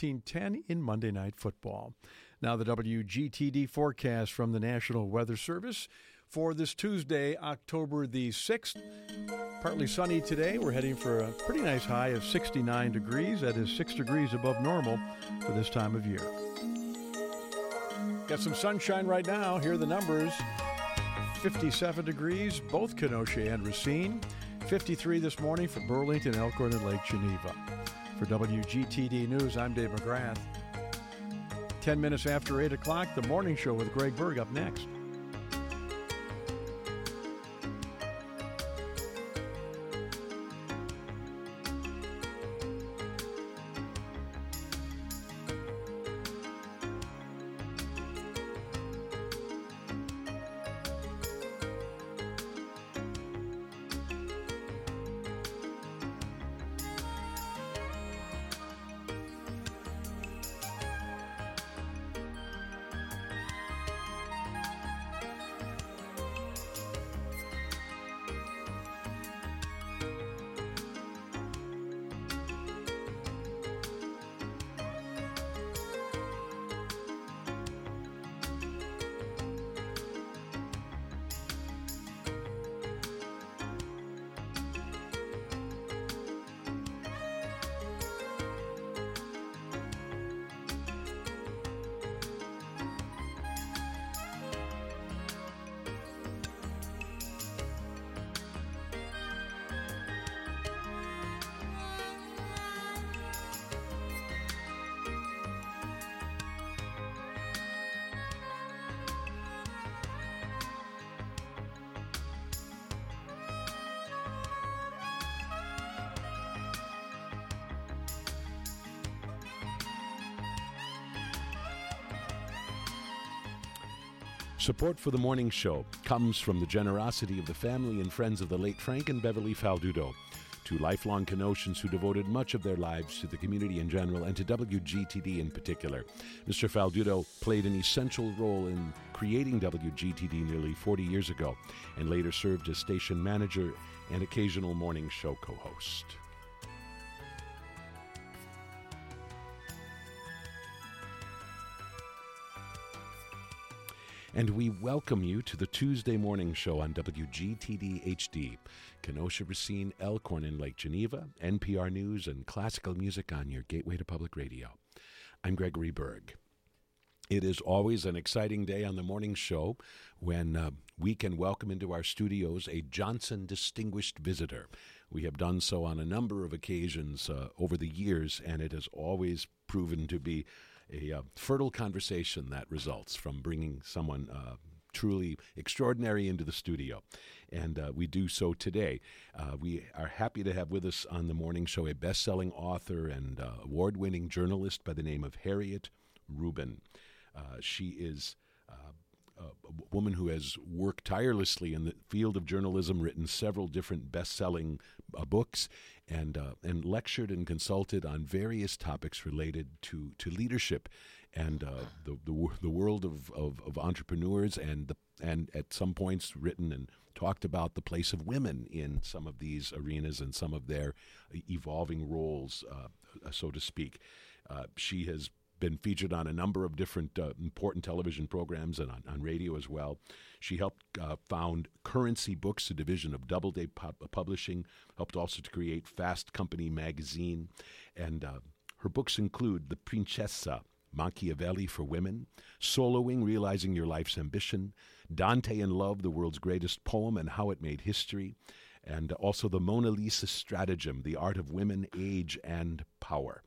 16:10 in Monday Night Football. Now the WGTD forecast from the National Weather Service for this Tuesday, October the 6th. Partly sunny today. We're heading for a pretty nice high of 69 degrees. That is 6 degrees above normal for this time of year. Got some sunshine right now. Here are the numbers. 57 degrees, both Kenosha and Racine. 53 this morning for Burlington, Elkhorn, and Lake Geneva. For WGTD News, I'm Dave McGrath. 10 minutes after 8 o'clock, the morning show with Greg Berg up next. Support for the morning show comes from the generosity of the family and friends of the late Frank and Beverly Faldudo, two lifelong Kenoshans who devoted much of their lives to the community in general and to WGTD in particular. Mr. Faldudo played an essential role in creating WGTD nearly 40 years ago and later served as station manager and occasional morning show co-host. And we welcome you to the Tuesday morning show on WGTD HD, Kenosha, Racine, Elkhorn, and Lake Geneva, NPR News, and classical music on your gateway to public radio. I'm Gregory Berg. It is always an exciting day on the morning show when we can welcome into our studios a Johnson Distinguished Visitor. We have done so on a number of occasions over the years, and it has always proven to be a fertile conversation that results from bringing someone truly extraordinary into the studio. And we do so today. We are happy to have with us on the morning show a best-selling author and award-winning journalist by the name of Harriet Rubin. She is a woman who has worked tirelessly in the field of journalism, written several different best-selling books, and lectured and consulted on various topics related to leadership and the world of entrepreneurs, and at some points written and talked about the place of women in some of these arenas and some of their evolving roles, so to speak. She has been featured on a number of different important television programs and on radio as well. She helped found Currency Books, a division of Doubleday Publishing, helped also to create Fast Company magazine, and her books include The Principessa, Machiavelli for Women, Soloing, Realizing Your Life's Ambition, Dante in Love, the World's Greatest Poem and How It Made History, and also The Mona Lisa Stratagem, The Art of Women, Age, and Power.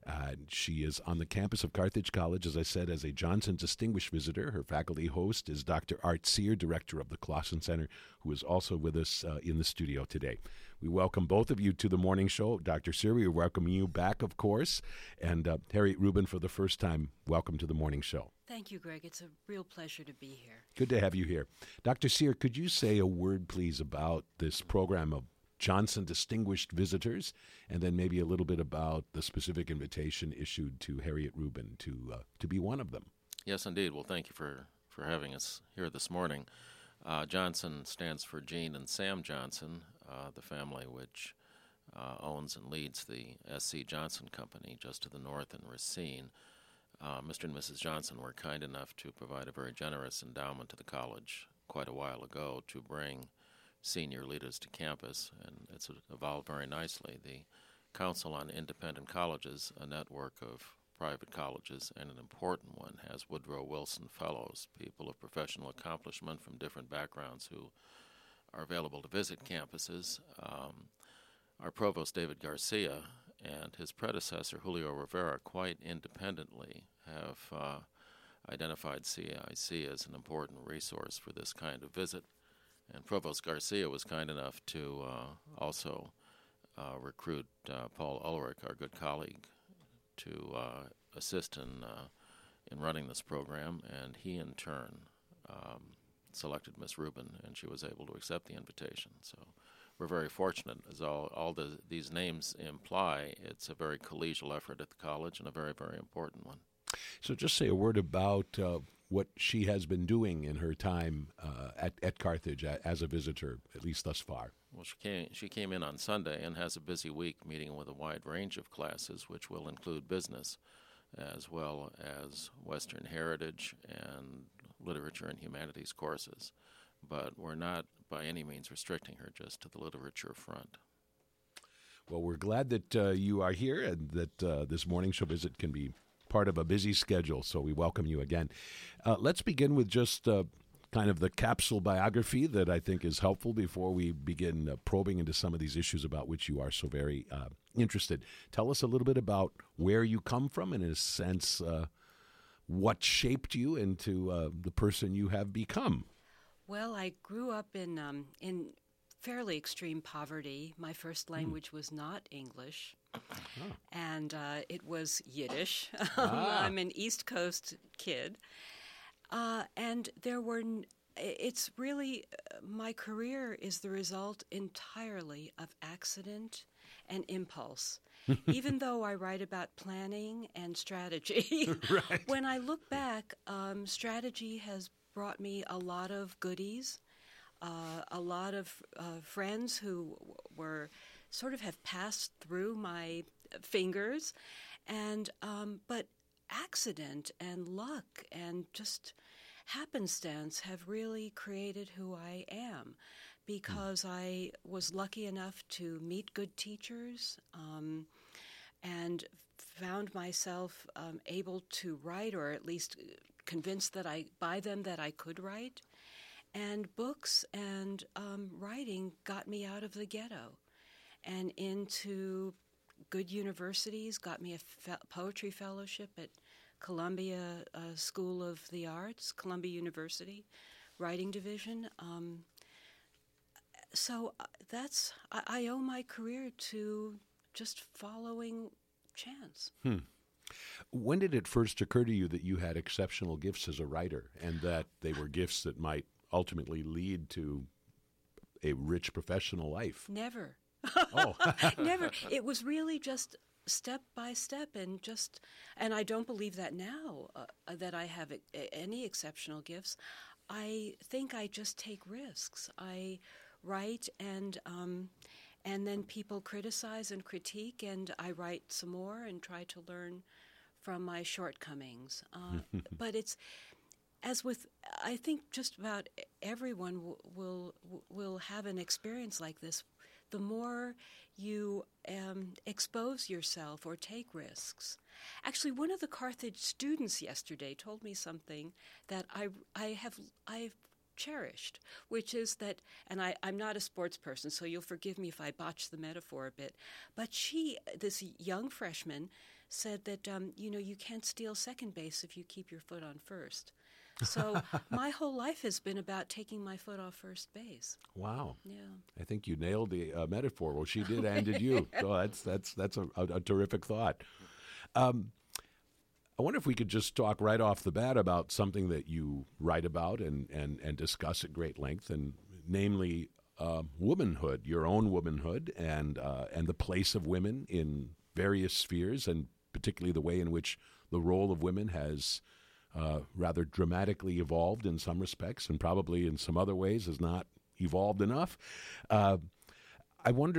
She is on the campus of Carthage College, as I said, as a Johnson Distinguished Visitor. Her faculty host is Dr. Art Sear, director of the Clausen Center, who is also with us in the studio today. We welcome both of you to the morning show. Dr. Sear, we welcome you back, of course. And Harriet Rubin, for the first time, welcome to the morning show. Thank you, Greg. It's a real pleasure to be here. Good to have you here. Dr. Sear, could you say a word, please, about this program of Johnson Distinguished Visitors, and then maybe a little bit about the specific invitation issued to Harriet Rubin to be one of them? Yes, indeed. Well, thank you for having us here this morning. Johnson stands for Jean and Sam Johnson, the family which owns and leads the S.C. Johnson Company just to the north in Racine. Mr. and Mrs. Johnson were kind enough to provide a very generous endowment to the college quite a while ago to bring senior leaders to campus, and it's evolved very nicely. The Council on Independent Colleges, a network of private colleges, and an important one, has Woodrow Wilson Fellows, people of professional accomplishment from different backgrounds who are available to visit campuses. Our provost, David Garcia, and his predecessor, Julio Rivera, quite independently have identified CIC as an important resource for this kind of visit. And Provost Garcia was kind enough to also recruit Paul Ulrich, our good colleague, to assist in running this program, and he in turn selected Miss Rubin, and she was able to accept the invitation. So we're very fortunate, as these names imply. It's a very collegial effort at the college and a very, very important one. So just say a word about what she has been doing in her time at Carthage as a visitor, at least thus far. Well, she came in on Sunday and has a busy week meeting with a wide range of classes, which will include business as well as Western heritage and literature and humanities courses. But we're not by any means restricting her just to the literature front. Well, we're glad that you are here and that this morning show visit can be part of a busy schedule, so we welcome you again. Let's begin with just kind of the capsule biography that I think is helpful before we begin probing into some of these issues about which you are so very interested. Tell us a little bit about where you come from and, in a sense, what shaped you into the person you have become. Well, I grew up in fairly extreme poverty. My first language was not English, and it was Yiddish. I'm an East Coast kid. And it's really, my career is the result entirely of accident and impulse. Even though I write about planning and strategy, Right. When I look back, strategy has brought me a lot of goodies, a lot of friends who were sort of have passed through my fingers, and but accident and luck and just happenstance have really created who I am, because I was lucky enough to meet good teachers and found myself able to write, or at least convinced that by them that I could write. And books and writing got me out of the ghetto and into good universities, got me a poetry fellowship at Columbia School of the Arts, Columbia University, writing division. So I owe my career to just following chance. When did it first occur to you that you had exceptional gifts as a writer and that they were gifts that might ultimately lead to a rich professional life? Never. Oh. Never. It was really just step by step, and I don't believe that now that I have any exceptional gifts. I think I just take risks. I write, and then people criticize and critique, and I write some more and try to learn from my shortcomings. But it's, as with, I think just about everyone will have an experience like this. The more you expose yourself or take risks. Actually, one of the Carthage students yesterday told me something that I've cherished, which is that, and I'm not a sports person, so you'll forgive me if I botch the metaphor a bit, but this young freshman, said that, you can't steal second base if you keep your foot on first. So my whole life has been about taking my foot off first base. Wow. Yeah. I think you nailed the metaphor. Well, she did, and did you. So that's a terrific thought. I wonder if we could just talk right off the bat about something that you write about and discuss at great length, and namely womanhood, your own womanhood, and the place of women in various spheres, and particularly the way in which the role of women has rather dramatically evolved in some respects, and probably in some other ways has not evolved enough. I wonder,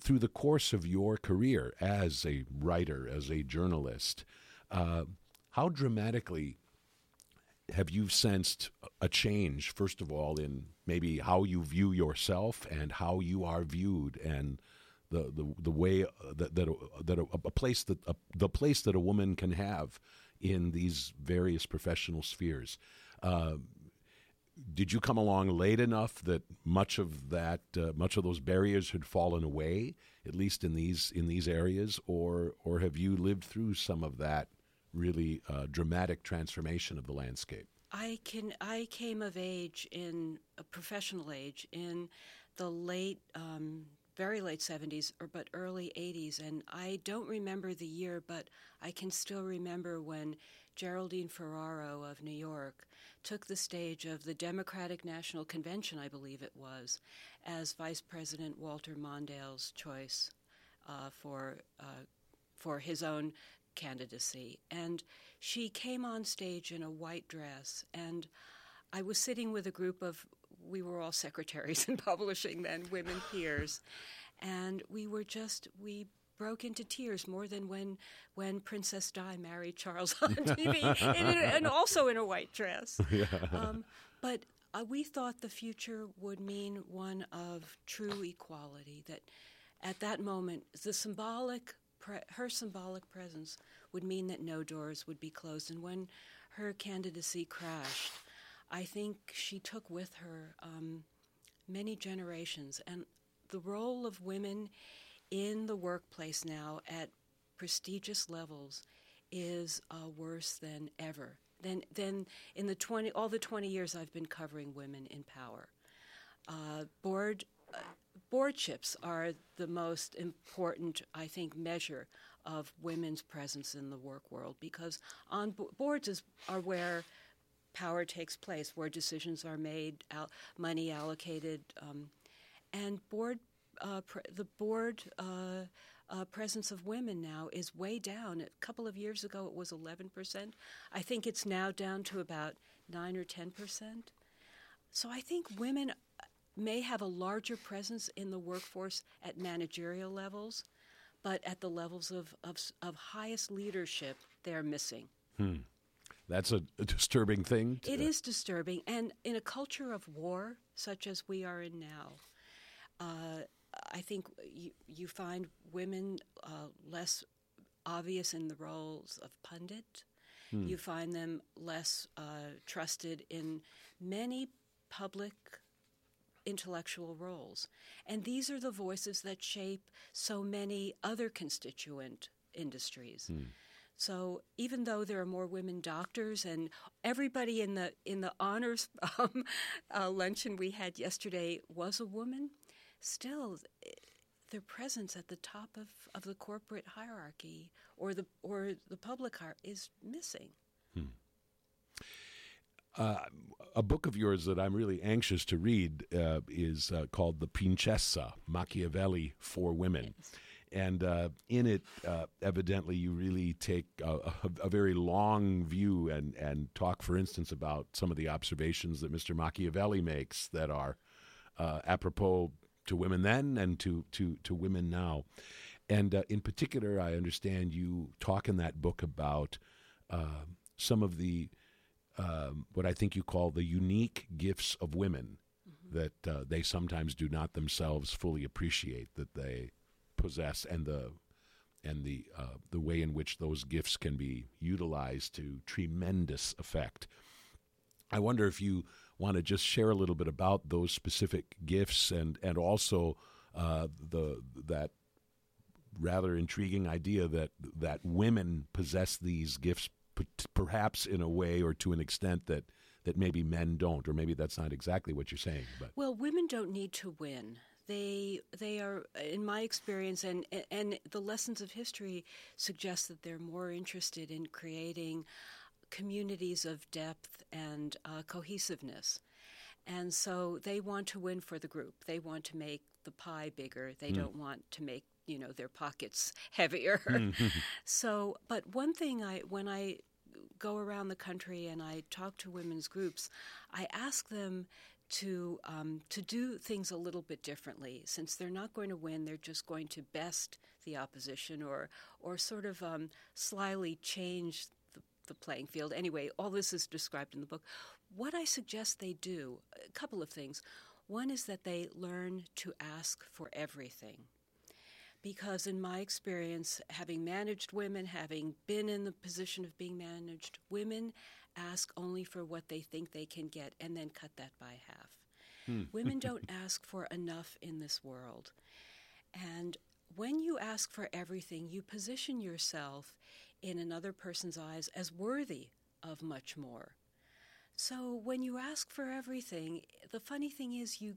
through the course of your career as a writer, as a journalist, how dramatically have you sensed a change, first of all, in maybe how you view yourself and how you are viewed, and the way the place that a woman can have in these various professional spheres? Did you come along late enough that much of those barriers had fallen away, at least in these areas, or have you lived through some of that really dramatic transformation of the landscape? I came of age in a professional age in the very late 70s, but early 80s, and I don't remember the year, but I can still remember when Geraldine Ferraro of New York took the stage of the Democratic National Convention, I believe it was, as Vice President Walter Mondale's choice for his own candidacy. And she came on stage in a white dress, and I was sitting with a group of, we were all secretaries in publishing then, women peers, and we broke into tears more than when Princess Di married Charles on TV, and also in a white dress. Yeah. But we thought the future would mean one of true equality, that at that moment, her symbolic presence would mean that no doors would be closed. And when her candidacy crashed, I think she took with her many generations. And the role of women in the workplace now at prestigious levels is worse than ever. Than in all the 20 years I've been covering women in power. Boardships are the most important, I think, measure of women's presence in the work world, because on boards are where power takes place, where decisions are made, money allocated, and the board presence of women now is way down. A couple of years ago, it was 11%. I think it's now down to about 9 or 10%. So I think women may have a larger presence in the workforce at managerial levels, but at the levels of highest leadership, they're missing. That's a disturbing thing. It is disturbing. And in a culture of war, such as we are in now, I think you find women less obvious in the roles of pundit. You find them less trusted in many public intellectual roles. And these are the voices that shape so many other constituent industries. So even though there are more women doctors, and everybody in the honors luncheon we had yesterday was a woman, still their presence at the top of the corporate hierarchy or the public hierarchy is missing. A book of yours that I'm really anxious to read is called The Principessa, Machiavelli for Women. Yes. And in it, evidently, you really take a very long view and talk, for instance, about some of the observations that Mr. Machiavelli makes that are apropos to women then and to women now. And in particular, I understand you talk in that book about some of the what I think you call the unique gifts of women that they sometimes do not themselves fully appreciate that they possess, and the way in which those gifts can be utilized to tremendous effect. I wonder if you want to just share a little bit about those specific gifts and also that rather intriguing idea that women possess these gifts perhaps in a way or to an extent that maybe men don't, or maybe that's not exactly what you're saying. But well, women don't need to win. They are, in my experience, and the lessons of history suggest that they're more interested in creating communities of depth and cohesiveness. And so they want to win for the group. They want to make the pie bigger. They don't want to make, their pockets heavier. So, but one thing when I go around the country and I talk to women's groups, I ask them to do things a little bit differently. Since they're not going to win, they're just going to best the opposition or sort of slyly change the playing field. Anyway, all this is described in the book. What I suggest they do, a couple of things. One is that they learn to ask for everything. Because in my experience, having managed women, having been in the position of being managed, women ask only for what they think they can get and then cut that by half. Women don't ask for enough in this world. And when you ask for everything, you position yourself in another person's eyes as worthy of much more. So when you ask for everything, the funny thing is you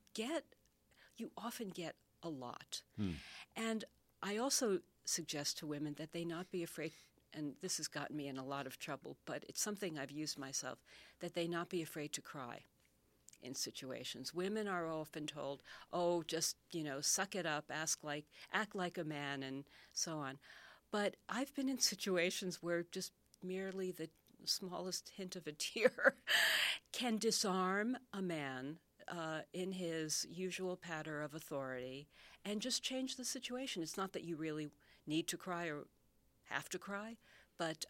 often get a lot. And I also suggest to women that they not be afraid, and this has gotten me in a lot of trouble, but it's something I've used myself, that they not be afraid to cry in situations. Women are often told, oh, just, suck it up, act like a man, and so on. But I've been in situations where just merely the smallest hint of a tear can disarm a man in his usual patter of authority and just change the situation. It's not that you really need to cry or have to cry, but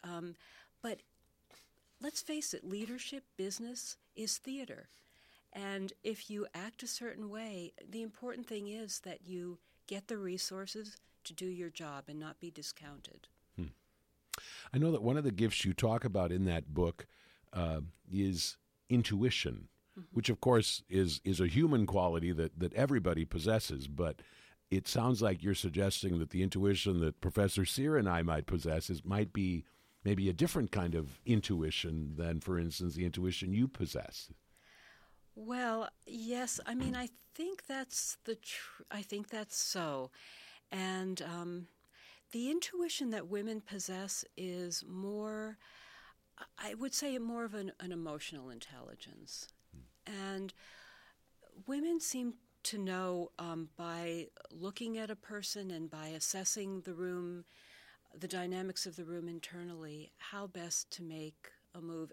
let's face it, leadership, business is theater. And if you act a certain way, the important thing is that you get the resources to do your job and not be discounted. I know that one of the gifts you talk about in that book is intuition, which, of course, is a human quality that everybody possesses. But it sounds like you're suggesting that the intuition that Professor Cyr and I might possess might be maybe a different kind of intuition than, for instance, the intuition you possess. Well, yes. I mean, I think that's I think that's so. And the intuition that women possess is more, I would say, more of an emotional intelligence. And women seem to know by looking at a person and by assessing the room, the dynamics of the room internally, how best to make a move.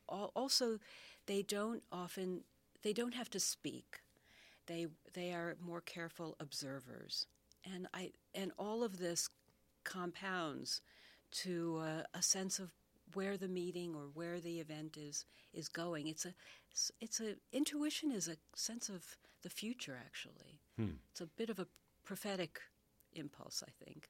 They don't have to speak. They are more careful observers. And all of this compounds to a sense of where the meeting or where the event is going. Intuition is a sense of the future, actually. It's a bit of a prophetic impulse, I think.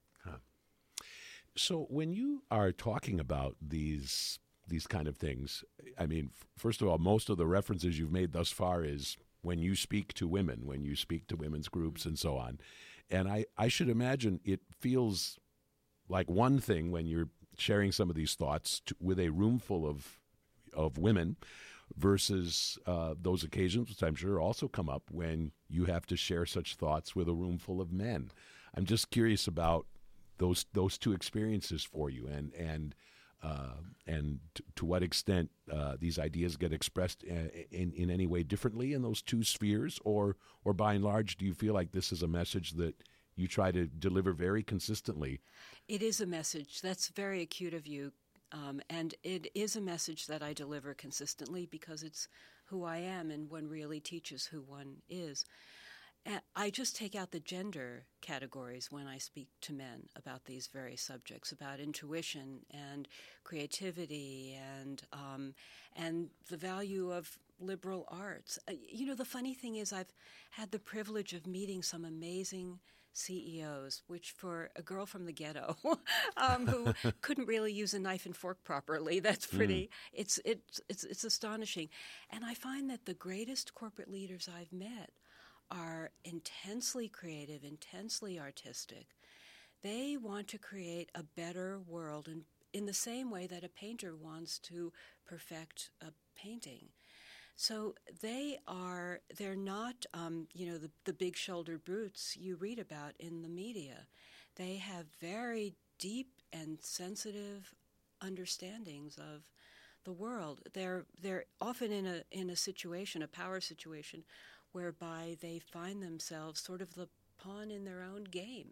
So when you are talking about these kind of things, I mean, first of all, most of the references you've made thus far is when you speak to women, when you speak to women's groups and so on. And I should imagine it feels like one thing when you're sharing some of these thoughts with a room full of women versus those occasions, which I'm sure also come up when you have to share such thoughts with a room full of men. I'm just curious about those two experiences for you and to what extent these ideas get expressed in any way differently in those two spheres, or by and large, do you feel like this is a message that you try to deliver very consistently? It is a message. That's very acute of you. And it is a message that I deliver consistently because it's who I am, and one really teaches who one is. I just take out the gender categories when I speak to men about these very subjects, about intuition and creativity and the value of liberal arts. The funny thing is I've had the privilege of meeting some amazing CEOs, which for a girl from the ghetto who couldn't really use a knife and fork properly, that's pretty, it's astonishing. And I find that the greatest corporate leaders I've met are intensely creative, intensely artistic. They want to create a better world in the same way that a painter wants to perfect a painting. So they're not, the big-shouldered brutes you read about in the media. They have very deep and sensitive understandings of the world. They're often in a situation, a power situation, whereby they find themselves sort of the pawn in their own game,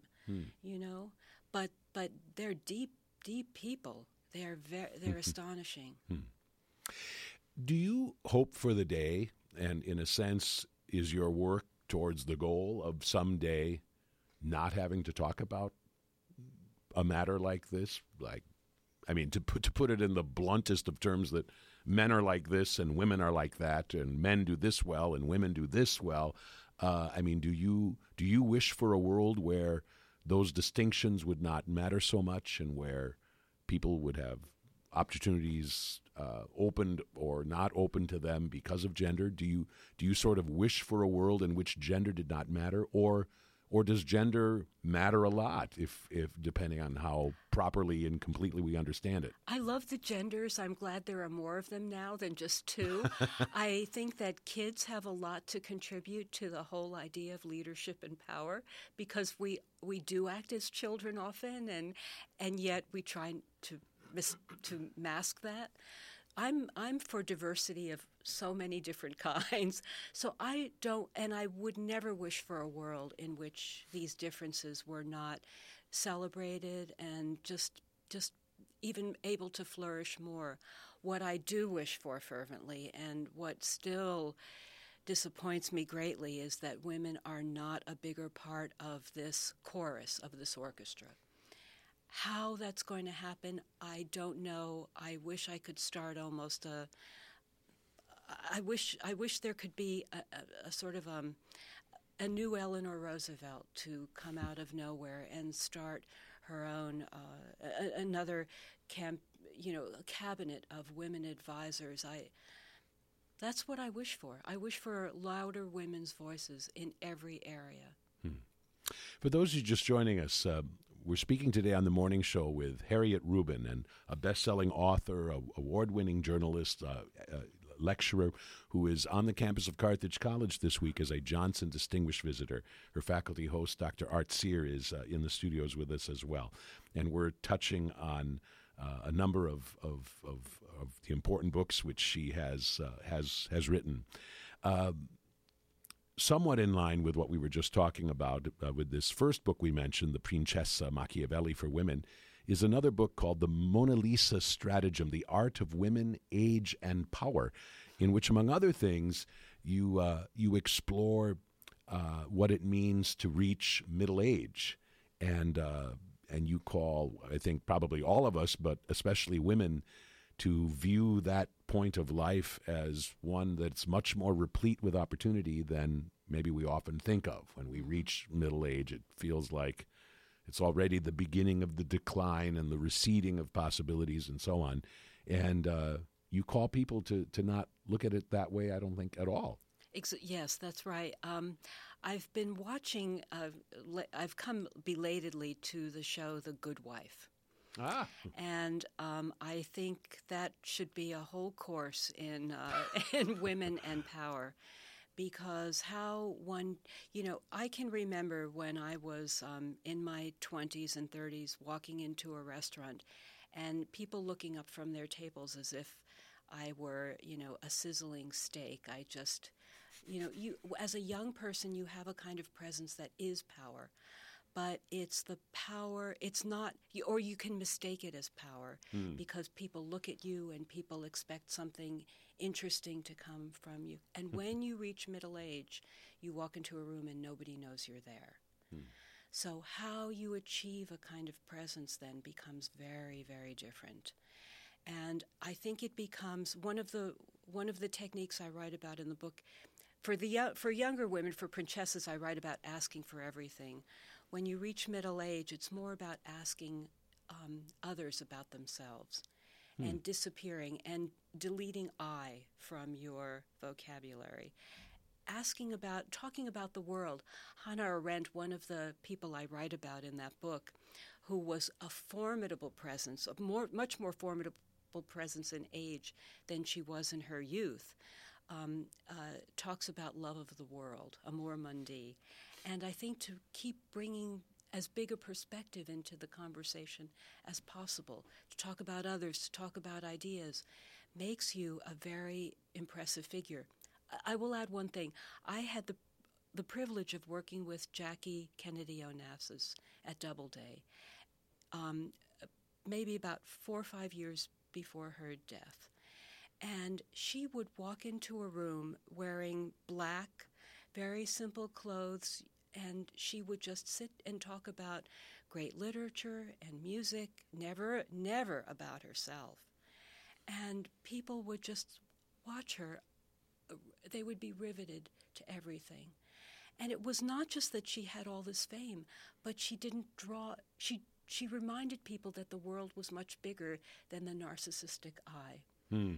But they're deep people. They're astonishing. Do you hope for the day And in a sense, is your work towards the goal of someday not having to talk about a matter like this? Like, I mean, to put it in the bluntest of terms, that men are like this and women are like that, and men do this well and women do this well. I mean, do you wish for a world where those distinctions would not matter so much, and where people would have opportunities opened or not open to them because of gender? Do you sort of wish for a world in which gender did not matter, or does gender matter a lot, if depending on how properly and completely we understand it? I love the genders. I'm glad there are more of them now than just two. I think that kids have a lot to contribute to the whole idea of leadership and power, because we do act as children often, and yet we try to mask that. I'm for diversity of so many different kinds. So I would never wish for a world in which these differences were not celebrated and just even able to flourish more. What I do wish for fervently, and what still disappoints me greatly, is that women are not a bigger part of this chorus, of this orchestra. How that's going to happen, I don't know. I wish I could start almost I wish there could be a sort of a new Eleanor Roosevelt to come out of nowhere and start her own another cabinet of women advisors. That's what I wish for. I wish for louder women's voices in every area. For those of you just joining us, we're speaking today on the morning show with Harriet Rubin, and a best-selling author, award-winning journalist, lecturer, who is on the campus of Carthage College this week as a Johnson Distinguished Visitor. Her faculty host, Dr. Art Sear, is in the studios with us as well. And we're touching on a number of the important books which she has written. Somewhat in line with what we were just talking about with this first book we mentioned, The Principessa Machiavelli for Women, is another book called The Mona Lisa Stratagem, The Art of Women, Age, and Power, in which, among other things, you explore what it means to reach middle age. And you call, I think, probably all of us, but especially women, to view that point of life as one that's much more replete with opportunity than maybe we often think of. When we reach middle age, it feels like it's already the beginning of the decline and the receding of possibilities and so on. And you call people to not look at it that way, I don't think, at all. Yes, that's right. I've been watching, I've come belatedly to the show The Good Wife. And I think that should be a whole course in women and power, because how one, I can remember when I was in my 20s and 30s walking into a restaurant and people looking up from their tables as if I were, a sizzling steak. I just, you as a young person, you have a kind of presence that is power. But it's the power, it's not, or you can mistake it as power because people look at you and people expect something interesting to come from you. And when you reach middle age, you walk into a room and nobody knows you're there. So how you achieve a kind of presence then becomes very, very different. And I think it becomes one of the techniques I write about in the book. For younger women, for princesses, I write about asking for everything. When you reach middle age, it's more about asking others about themselves and disappearing and deleting I from your vocabulary. Talking about the world. Hannah Arendt, one of the people I write about in that book, who was a formidable presence, much more formidable presence in age than she was in her youth, talks about love of the world, amor mundi. And I think to keep bringing as big a perspective into the conversation as possible, to talk about others, to talk about ideas, makes you a very impressive figure. I will add one thing. I had the privilege of working with Jackie Kennedy Onassis at Doubleday, maybe about 4 or 5 years before her death. And she would walk into a room wearing black, very simple clothes, and she would just sit and talk about great literature and music, never about herself. And people would just watch her. They would be riveted to everything. And it was not just that she had all this fame, but she didn't draw, she reminded people that the world was much bigger than the narcissistic eye.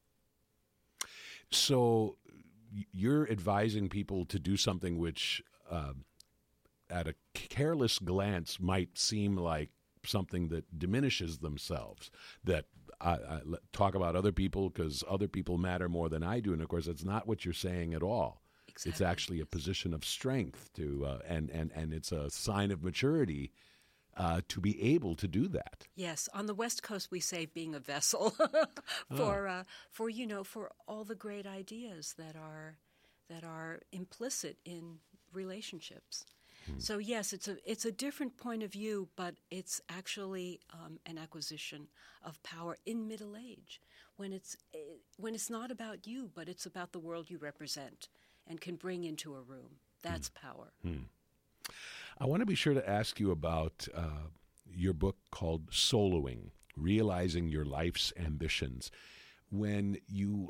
So you're advising people to do something which, at a careless glance, might seem like something that diminishes themselves, that I talk about other people because other people matter more than I do. And, of course, that's not what you're saying at all. Exactly. It's actually a position of strength and it's a sign of maturity to be able to do that. Yes, on the West Coast we say being a vessel for all the great ideas that are implicit in relationships. So yes, it's a different point of view, but it's actually an acquisition of power in middle age when it's not about you, but it's about the world you represent and can bring into a room. That's power. I want to be sure to ask you about your book called Soloing, Realizing Your Life's Ambitions. When you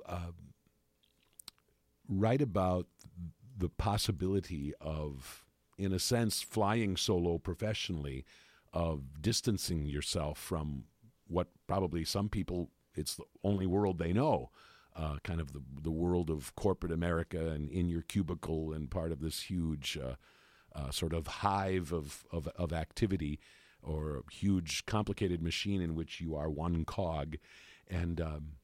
write about the possibility of, in a sense, flying solo professionally, of distancing yourself from what probably some people, it's the only world they know, kind of the world of corporate America and in your cubicle and part of this huge sort of hive of activity or a huge complicated machine in which you are one cog. And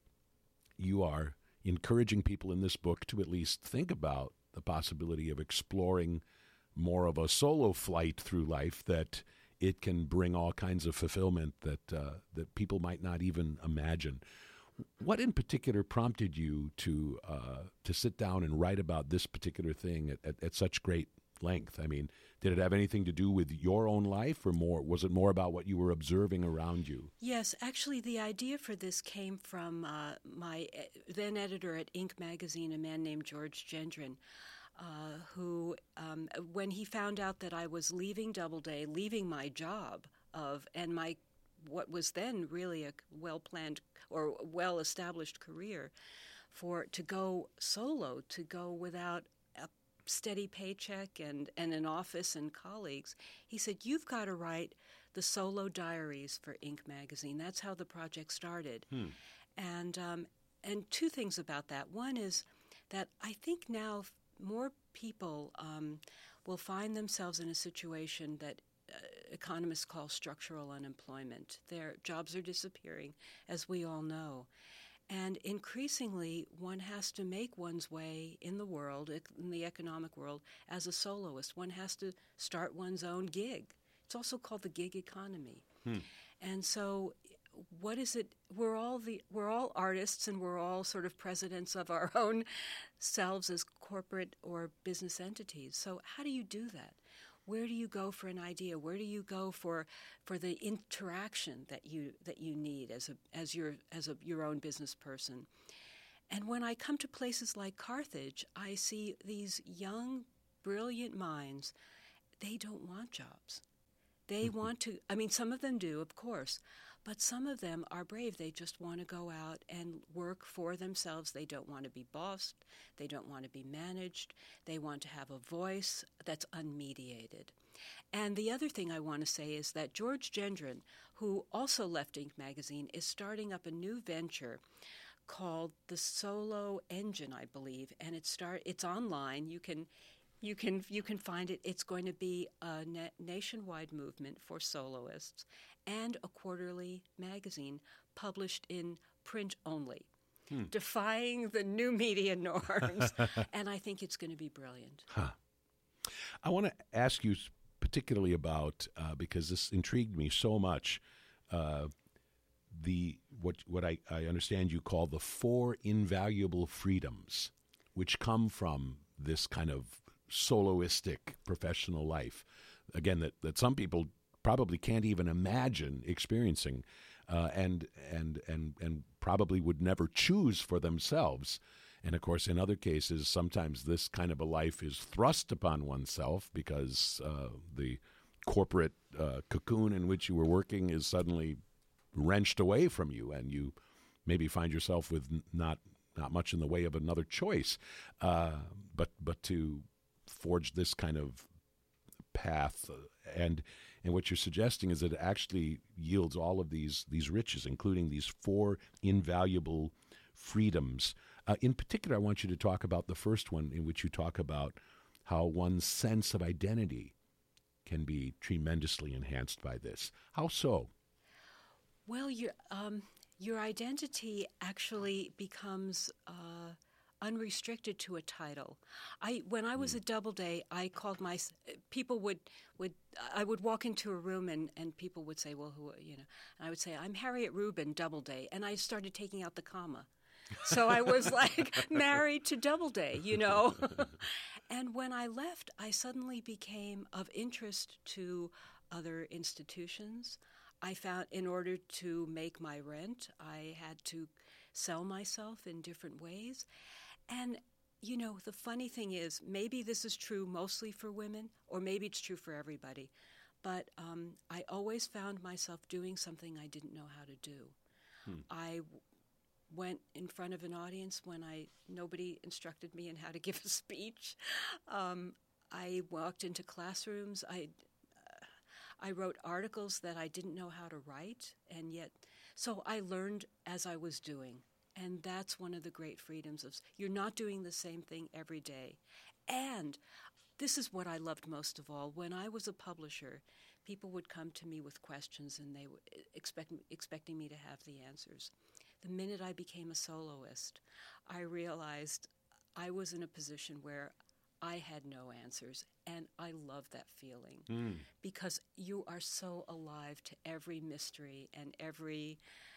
you are encouraging people in this book to at least think about the possibility of exploring more of a solo flight through life, that it can bring all kinds of fulfillment that people might not even imagine. What in particular prompted you to sit down and write about this particular thing at such great length? I mean, did it have anything to do with your own life, or was it more about what you were observing around you? Yes, actually the idea for this came from my then editor at Inc. magazine, a man named George Gendron, who, when he found out that I was leaving Doubleday, leaving my job and what was then really a well-planned or well-established career, to go solo, to go without a steady paycheck and an office and colleagues, he said, "You've got to write the solo diaries for Inc. magazine." That's how the project started. And two things about that. One is that I think now more people will find themselves in a situation that economists call structural unemployment. Their jobs are disappearing, as we all know. And increasingly, one has to make one's way in the world, in the economic world, as a soloist. One has to start one's own gig. It's also called the gig economy. And so what is it? We're all artists, and we're all sort of presidents of our own selves as corporate or business entities. So how do you do that? Where do you go for an idea? Where do you go for the interaction that you need as your own business person? And when I come to places like Carthage, I see these young, brilliant minds. They don't want jobs. They want to. I mean, some of them do, of course, but some of them are brave. They just want to go out and work for themselves. They don't want to be bossed. They don't want to be managed. They want to have a voice that's unmediated. And the other thing I want to say is that George Gendron, who also left Inc. magazine, is starting up a new venture called the Solo Engine, I believe, and it's online. You can find it. It's going to be a nationwide movement for soloists and a quarterly magazine published in print only, defying the new media norms. And I think it's going to be brilliant. I want to ask you particularly about, because this intrigued me so much, what I understand you call the 4 invaluable freedoms, which come from this kind of soloistic professional life, again, that some people probably can't even imagine experiencing. and probably would never choose for themselves. And of course, in other cases, sometimes this kind of a life is thrust upon oneself because the corporate cocoon in which you were working is suddenly wrenched away from you, and you maybe find yourself with not much in the way of another choice, but to forge this kind of path. And what you're suggesting is that it actually yields all of these riches, including these 4 invaluable freedoms. In particular, I want you to talk about the first one, in which you talk about how one's sense of identity can be tremendously enhanced by this. How so? Well, your identity actually becomes unrestricted to a title. When I was at Doubleday, I called I would walk into a room and people would say, well, who, and I would say, I'm Harriet Rubin, Doubleday, and I started taking out the comma. So I was like married to Doubleday, And when I left, I suddenly became of interest to other institutions. I found in order to make my rent, I had to sell myself in different ways. And, the funny thing is, maybe this is true mostly for women, or maybe it's true for everybody, but I always found myself doing something I didn't know how to do. I went in front of an audience when nobody instructed me in how to give a speech. I walked into classrooms. I wrote articles that I didn't know how to write, and yet, so I learned as I was doing. And that's one of the great freedoms of, you're not doing the same thing every day. And this is what I loved most of all. When I was a publisher, people would come to me with questions, and they were expecting me to have the answers. The minute I became a soloist, I realized I was in a position where I had no answers, and I love that feeling because you are so alive to every mystery and every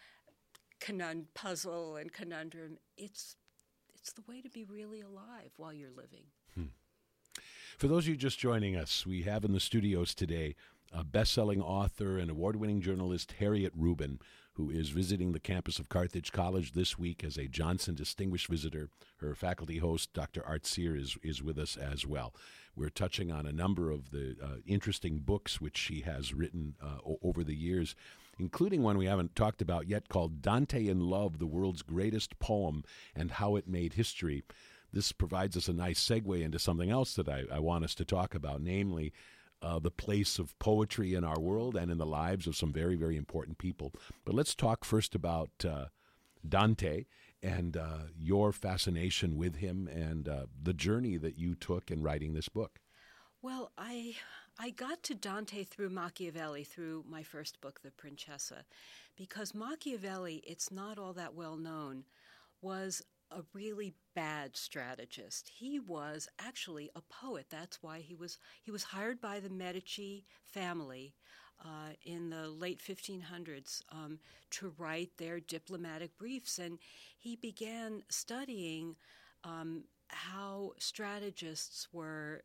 puzzle and conundrum. It's the way to be really alive while you're living. For those of you just joining us, we have in the studios today a best-selling author and award-winning journalist, Harriet Rubin, who is visiting the campus of Carthage College this week as a Johnson Distinguished Visitor. Her faculty host, Dr. Art Sear, is with us as well. We're touching on a number of the interesting books which she has written over the years, including one we haven't talked about yet called Dante in Love, the World's Greatest Poem and How It Made History. This provides us a nice segue into something else that I want us to talk about, namely the place of poetry in our world and in the lives of some very, very important people. But let's talk first about Dante and your fascination with him and the journey that you took in writing this book. Well, I got to Dante through Machiavelli, through my first book, The Principessa, because Machiavelli, it's not all that well known, was a really bad strategist. He was actually a poet. That's why he was hired by the Medici family in the late 1500s to write their diplomatic briefs, and he began studying how strategists were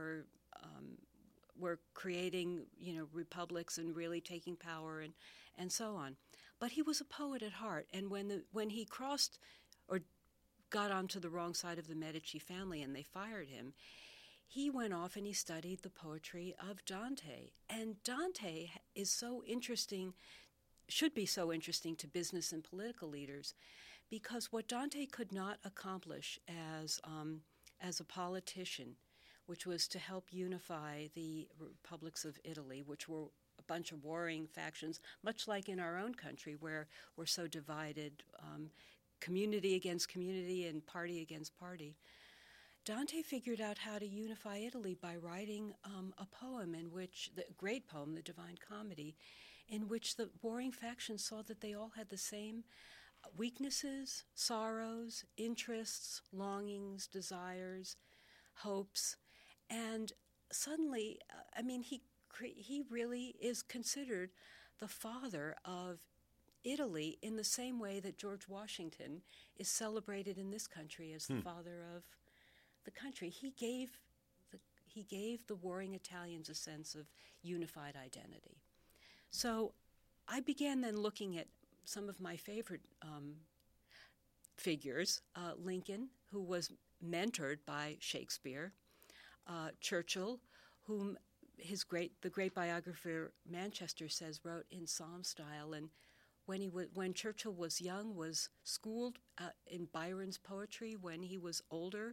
creating, republics and really taking power and so on. But he was a poet at heart, and when he crossed or got onto the wrong side of the Medici family and they fired him, he went off and he studied the poetry of Dante. And Dante is so interesting, should be so interesting to business and political leaders, because what Dante could not accomplish as a politician, which was to help unify the republics of Italy, which were a bunch of warring factions, much like in our own country where we're so divided, community against community and party against party. Dante figured out how to unify Italy by writing a poem the great poem, The Divine Comedy, in which the warring factions saw that they all had the same weaknesses, sorrows, interests, longings, desires, hopes, and suddenly, he really is considered the father of Italy in the same way that George Washington is celebrated in this country as the father of the country. He gave the warring Italians a sense of unified identity. So I began then looking at some of my favorite figures, Lincoln, who was mentored by Shakespeare, Churchill, whom the great biographer Manchester says wrote in Psalm style, and when Churchill was young, was schooled in Byron's poetry. When he was older,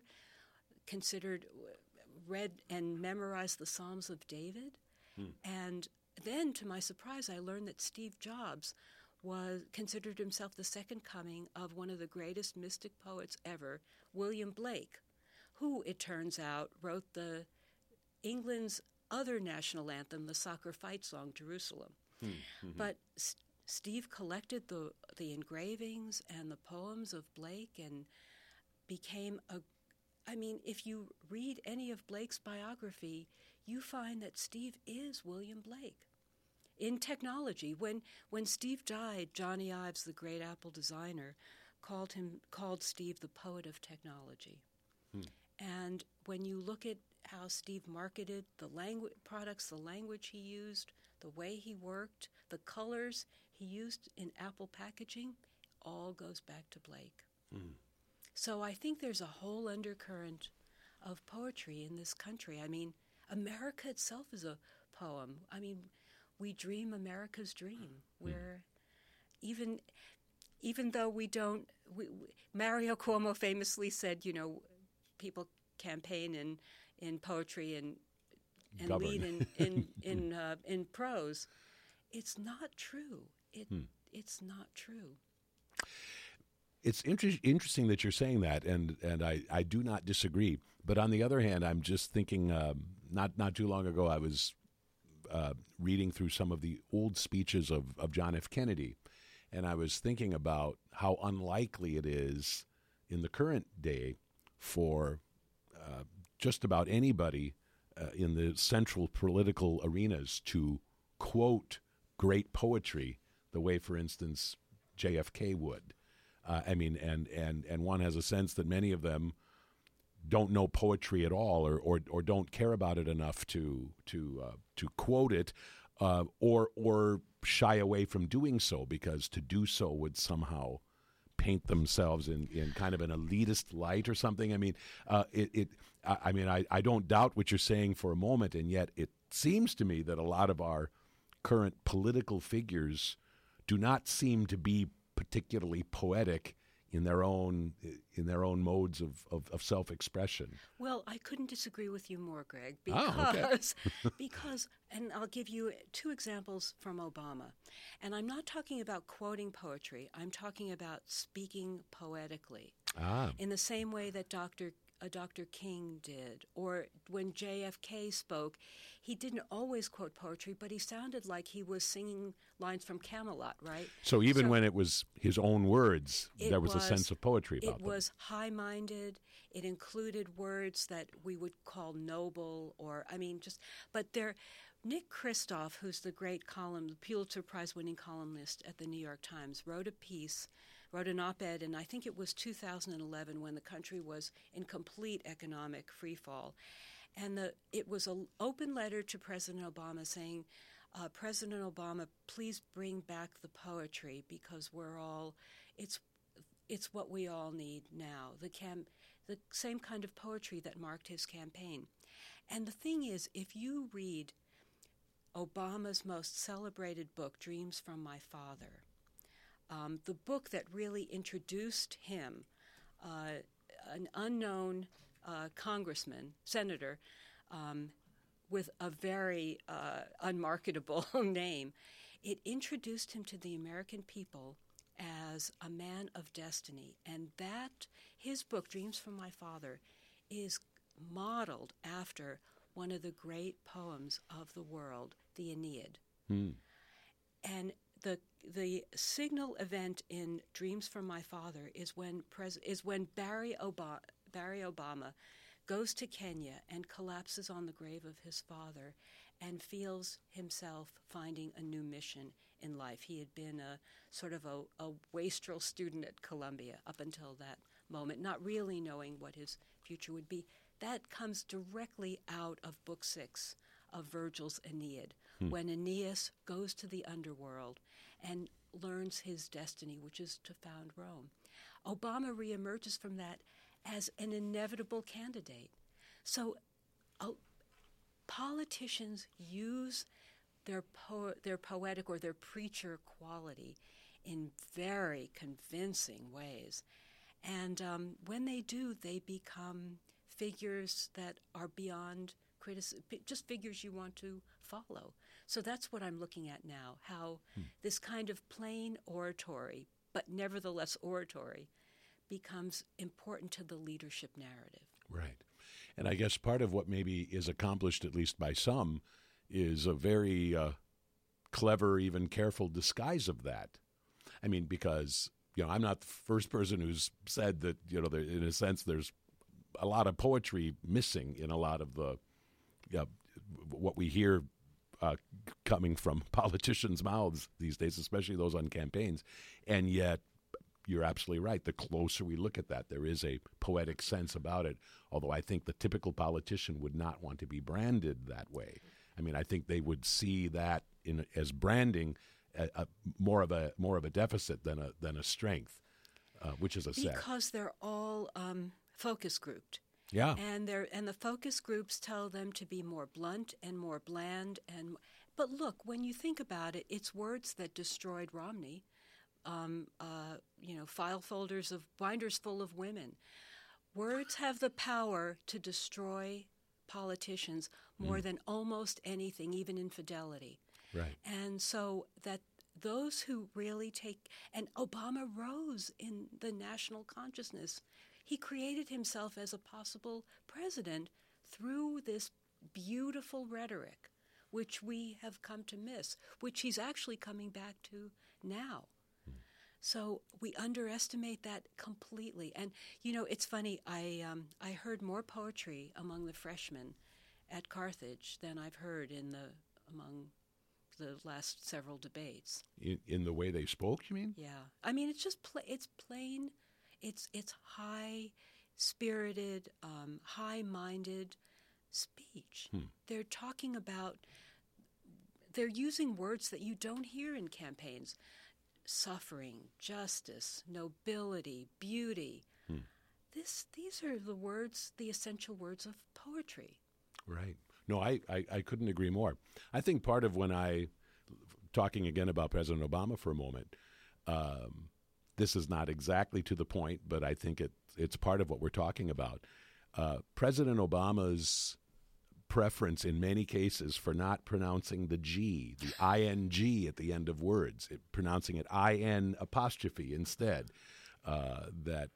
read and memorized the Psalms of David. And then, to my surprise, I learned that Steve Jobs considered himself the second coming of one of the greatest mystic poets ever, William Blake, who, it turns out, wrote England's other national anthem, the soccer fight song, Jerusalem. But Steve collected the engravings and the poems of Blake and became if you read any of Blake's biography, you find that Steve is William Blake. In technology, when Steve died, Johnny Ives, the great Apple designer, called Steve the poet of technology. And when you look at how Steve marketed the products, the language he used, the way he worked, the colors he used in Apple packaging, all goes back to Blake. So I think there's a whole undercurrent of poetry in this country. I mean, America itself is a poem. I mean, we dream America's dream. Where even though we don't, Mario Cuomo famously said, people campaign in poetry and lead in prose. It's not true. It's not true. It's interesting that you're saying that, and I do not disagree. But on the other hand, I'm just thinking, not too long ago, I was reading through some of the old speeches of John F. Kennedy, and I was thinking about how unlikely it is in the current day for just about anybody in the central political arenas to quote great poetry the way, for instance, JFK would. And one has a sense that many of them don't know poetry at all, or don't care about it enough to quote it, or shy away from doing so, because to do so would somehow paint themselves in kind of an elitist light or something. I don't doubt what you're saying for a moment, and yet it seems to me that a lot of our current political figures do not seem to be particularly poetic in their own modes of self-expression. Well, I couldn't disagree with you more, Greg, because and I'll give you two examples from Obama. And I'm not talking about quoting poetry. I'm talking about speaking poetically. In the same way that Dr. King did, or when JFK spoke, he didn't always quote poetry, but he sounded like he was singing lines from Camelot, right? So even when it was his own words, there was a sense of poetry about them. It was high-minded. It included words that we would call noble, but Nick Kristof, who's the great the Pulitzer Prize-winning columnist at the New York Times, wrote an op-ed, and I think it was 2011 when the country was in complete economic freefall. And it was an open letter to President Obama saying, President Obama, please bring back the poetry, because it's what we all need now, the same kind of poetry that marked his campaign. And the thing is, if you read Obama's most celebrated book, Dreams from My Father, the book that really introduced him, an unknown senator, with a very unmarketable name, it introduced him to the American people as a man of destiny. And his book, Dreams from My Father, is modeled after one of the great poems of the world, the Aeneid. And the signal event in Dreams from My Father is when Barry Obama goes to Kenya and collapses on the grave of his father and feels himself finding a new mission in life. He had been a sort of a wastrel student at Columbia up until that moment, not really knowing what his future would be. That comes directly out of Book 6 of Virgil's Aeneid, when Aeneas goes to the underworld and learns his destiny, which is to found Rome. Obama reemerges from that as an inevitable candidate. So politicians use their poetic or their preacher quality in very convincing ways. And when they do, they become figures that are beyond criticism, just figures you want to follow. So that's what I'm looking at now, how this kind of plain oratory, but nevertheless oratory, becomes important to the leadership narrative. Right. And I guess part of what maybe is accomplished, at least by some, is a very clever, even careful disguise of that. I mean, because, I'm not the first person who's said that, there, in a sense, there's a lot of poetry missing in a lot of the what we hear coming from politicians' mouths these days, especially those on campaigns. And yet, you're absolutely right. The closer we look at that, there is a poetic sense about it, although I think the typical politician would not want to be branded that way. I mean, I think they would see that as branding more of a deficit than a strength, which is a set. Because they're all focus grouped. Yeah. And the focus groups tell them to be more blunt and more bland. But look, when you think about it, it's words that destroyed Romney. File folders of binders full of women. Words have the power to destroy politicians more than almost anything, even infidelity. Right. And so that those who really and Obama rose in the national consciousness. He created himself as a possible president through this beautiful rhetoric, which we have come to miss, which he's actually coming back to now. So we underestimate that completely. And, it's funny, I heard more poetry among the freshmen at Carthage than I've heard among the last several debates. In the way they spoke, you mean? Yeah. I mean, it's just it's plain, it's high-spirited, high-minded speech. They're talking about, they're using words that you don't hear in campaigns. Suffering, justice, nobility, beauty. These are the words, the essential words of poetry. Right. No, I couldn't agree more. I think part of talking again about President Obama for a moment, this is not exactly to the point, but I think it's part of what we're talking about. President Obama's preference in many cases for not pronouncing the G, the ing at the end of words, pronouncing it in apostrophe instead, that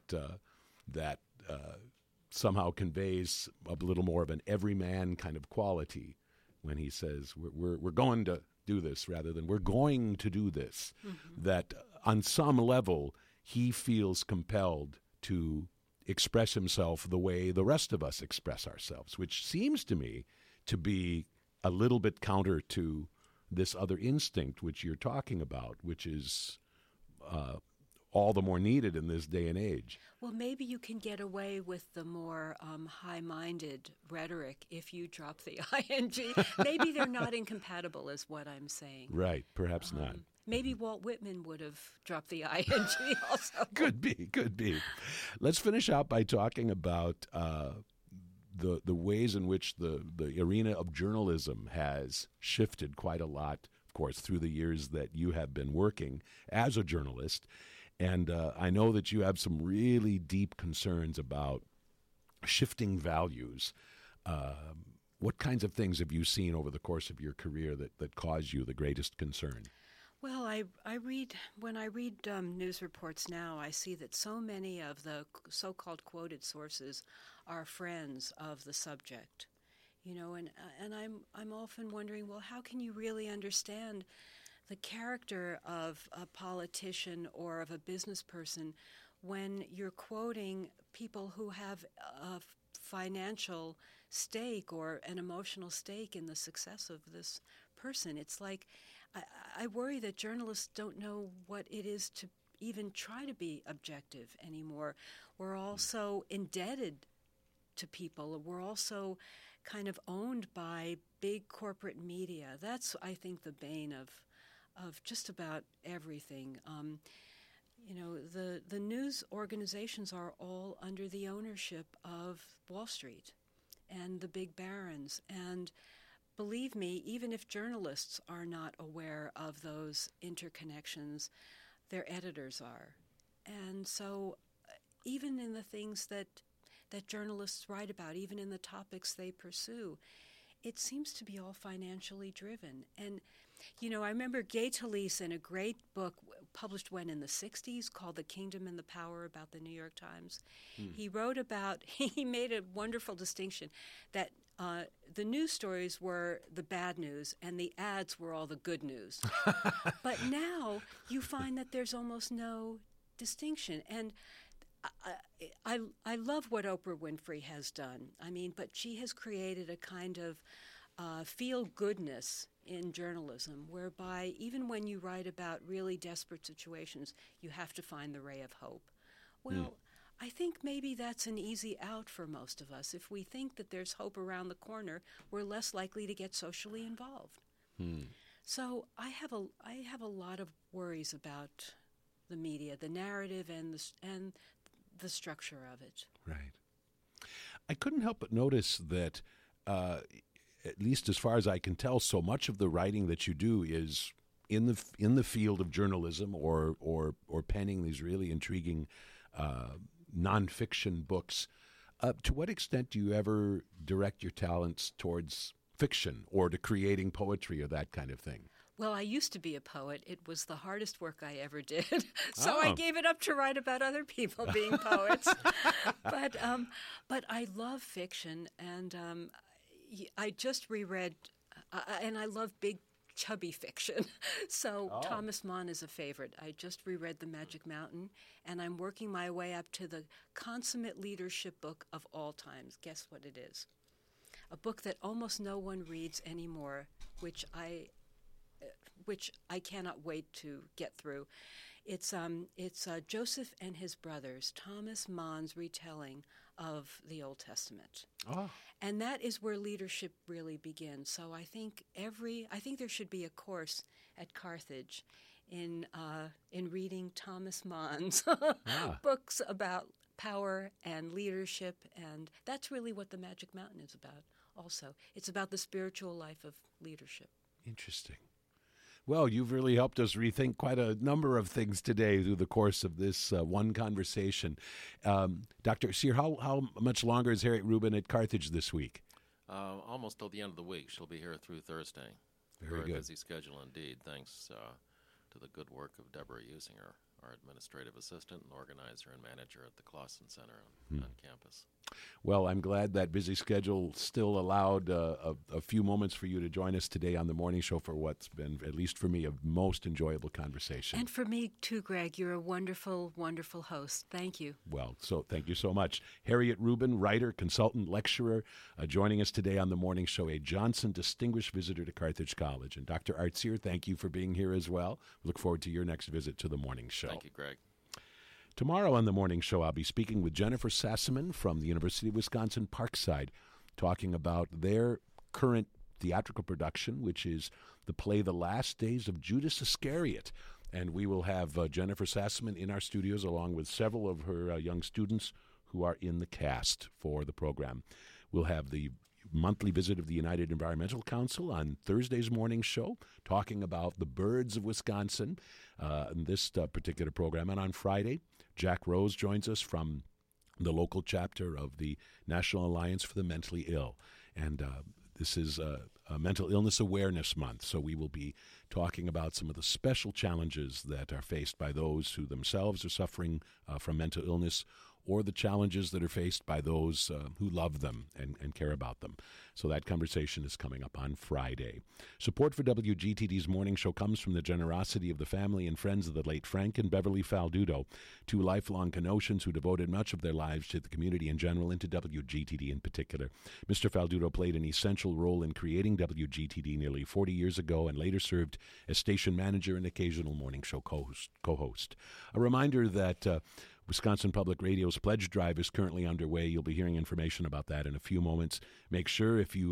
somehow conveys a little more of an everyman kind of quality when he says we're going to do this rather than we're going to do this. That on some level he feels compelled to express himself the way the rest of us express ourselves, which seems to me to be a little bit counter to this other instinct which you're talking about, which is all the more needed in this day and age. Well, maybe you can get away with the more high-minded rhetoric if you drop the ing. Maybe they're not incompatible is what I'm saying. Right, perhaps not. Maybe Walt Whitman would have dropped the ing also. Could be. Let's finish out by talking about the ways in which the arena of journalism has shifted quite a lot, of course, through the years that you have been working as a journalist. And I know that you have some really deep concerns about shifting values. What kinds of things have you seen over the course of your career that cause you the greatest concern? Well, when I read news reports now, I see that so many of the so-called quoted sources are friends of the subject, and I'm often wondering, well, how can you really understand the character of a politician or of a business person when you're quoting people who have a financial stake or an emotional stake in the success of this person? It's like I worry that journalists don't know what it is to even try to be objective anymore. We're also indebted to people. We're also kind of owned by big corporate media. That's, I think, the bane of of just about everything. The news organizations are all under the ownership of Wall Street and the big barons. And believe me, even if journalists are not aware of those interconnections, their editors are. And so even in the things that journalists write about, even in the topics they pursue, it seems to be all financially driven. And, I remember Gay Talese in a great book published in the 60s called The Kingdom and the Power about the New York Times. He wrote about, he made a wonderful distinction that the news stories were the bad news and the ads were all the good news. But now you find that there's almost no distinction. And I love what Oprah Winfrey has done. But she has created a kind of feel-goodness in journalism, whereby even when you write about really desperate situations, you have to find the ray of hope. Well, I think maybe that's an easy out for most of us. If we think that there's hope around the corner, we're less likely to get socially involved. So I have a lot of worries about the media, the narrative, and the structure of it. Right. I couldn't help but notice that, at least as far as I can tell, so much of the writing that you do is in the field of journalism or penning these really intriguing nonfiction books. To what extent do you ever direct your talents towards fiction or to creating poetry or that kind of thing? Well, I used to be a poet. It was the hardest work I ever did. So I gave it up to write about other people being poets. But I love fiction, and I just reread, and I love big, chubby fiction. So Thomas Mann is a favorite. I just reread The Magic Mountain, and I'm working my way up to the consummate leadership book of all times. Guess what it is? A book that almost no one reads anymore, which I cannot wait to get through. It's Joseph and His Brothers, Thomas Mann's retelling of the Old Testament. And that is where leadership really begins. So I think there should be a course at Carthage in reading Thomas Mann's books about power and leadership, and that's really what The Magic Mountain is about also. It's about the spiritual life of leadership. Interesting. Well, you've really helped us rethink quite a number of things today through the course of this one conversation. Dr. Cyr, how much longer is Harriet Rubin at Carthage this week? Almost till the end of the week. She'll be here through Thursday. Very good. Busy schedule indeed, thanks to the good work of Deborah Usinger, our administrative assistant and organizer and manager at the Clausen Center on campus. Well, I'm glad that busy schedule still allowed a few moments for you to join us today on the morning show for what's been, at least for me, a most enjoyable conversation. And for me too, Greg. You're a wonderful, wonderful host. Thank you. Well, so thank you so much. Harriet Rubin, writer, consultant, lecturer, joining us today on the morning show, a Johnson Distinguished Visitor to Carthage College. And Dr. Art Cyr, thank you for being here as well. We look forward to your next visit to the morning show. Thank you, Greg. Tomorrow on the morning show, I'll be speaking with Jennifer Sassaman from the University of Wisconsin-Parkside, talking about their current theatrical production, which is the play The Last Days of Judas Iscariot. And we will have Jennifer Sassaman in our studios along with several of her young students who are in the cast for the program. We'll have the monthly visit of the United Environmental Council on Thursday's morning show, talking about the birds of Wisconsin in this particular program. And on Friday, Jack Rose joins us from the local chapter of the National Alliance for the Mentally Ill. And this is a Mental Illness Awareness Month, so we will be talking about some of the special challenges that are faced by those who themselves are suffering from mental illness, or the challenges that are faced by those who love them and care about them. So that conversation is coming up on Friday. Support for WGTD's morning show comes from the generosity of the family and friends of the late Frank and Beverly Faldudo, two lifelong Kenoshians who devoted much of their lives to the community in general and to WGTD in particular. Mr. Faldudo played an essential role in creating WGTD nearly 40 years ago and later served as station manager and occasional morning show co-host. A reminder that Wisconsin Public Radio's pledge drive is currently underway. You'll be hearing information about that in a few moments. Make sure if you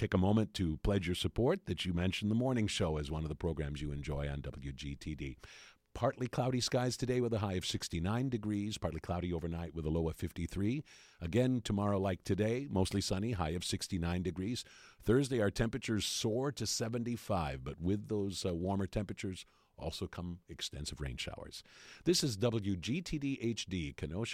take a moment to pledge your support that you mentioned the morning show as one of the programs you enjoy on WGTD. Partly cloudy skies today with a high of 69 degrees, partly cloudy overnight with a low of 53. Again, tomorrow like today, mostly sunny, high of 69 degrees. Thursday, our temperatures soar to 75, but with those warmer temperatures also come extensive rain showers. This is WGTD HD, Kenosha.